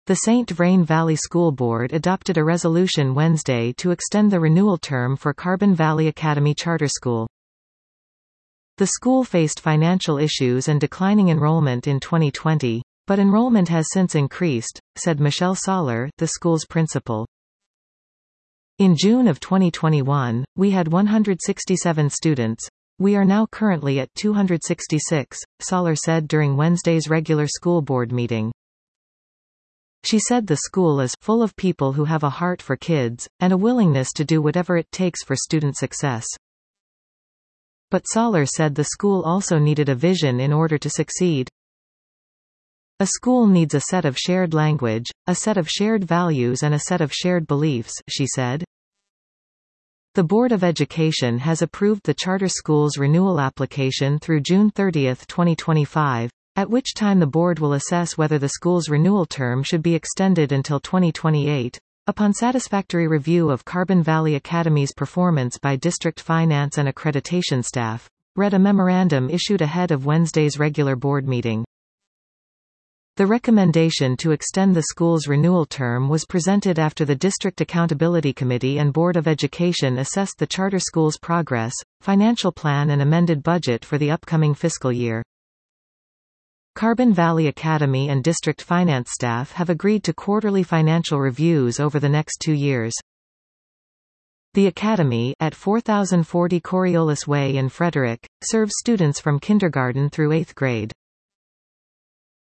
The St. Vrain Valley School Board adopted a resolution Wednesday to extend the renewal term for Carbon Valley Academy Charter School. The school faced financial issues and declining enrollment in 2020, but enrollment has since increased, said Michelle Soller, the school's principal. In June of 2021, we had 167 students. We are now currently at 266, Soller said during Wednesday's regular school board meeting. She said the school is full of people who have a heart for kids, and a willingness to do whatever it takes for student success. But Soller said the school also needed a vision in order to succeed. A school needs a set of shared language, a set of shared values and a set of shared beliefs, she said. The Board of Education has approved the charter school's renewal application through June 30, 2025, at which time the board will assess whether the school's renewal term should be extended until 2028. Upon satisfactory review of Carbon Valley Academy's performance by district finance and accreditation staff, read a memorandum issued ahead of Wednesday's regular board meeting. The recommendation to extend the school's renewal term was presented after the District Accountability Committee and Board of Education assessed the charter school's progress, financial plan and amended budget for the upcoming fiscal year. Carbon Valley Academy and district finance staff have agreed to quarterly financial reviews over the next 2 years. The Academy, at 4040 Coriolis Way in Frederick, serves students from kindergarten through 8th grade.